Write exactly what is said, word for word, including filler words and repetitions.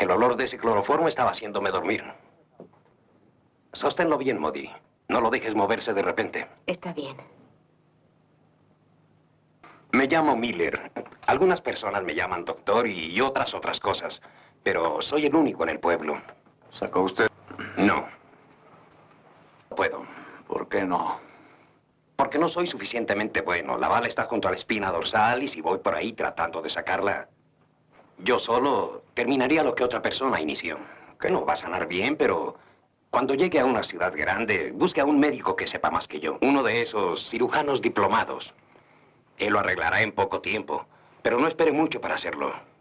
El olor de ese cloroformo estaba haciéndome dormir. Sosténlo bien, Modi. No lo dejes moverse de repente. Está bien. Me llamo Miller. Algunas personas me llaman doctor y otras otras cosas. Pero soy el único en el pueblo. ¿Sacó usted? No. No puedo. ¿Por qué no? Porque no soy suficientemente bueno. La bala está junto a la espina dorsal y si voy por ahí tratando de sacarla, yo solo terminaría lo que otra persona inició. Que no va a sanar bien, pero cuando llegue a una ciudad grande, busque a un médico que sepa más que yo. Uno de esos cirujanos diplomados. Él lo arreglará en poco tiempo, pero no espere mucho para hacerlo.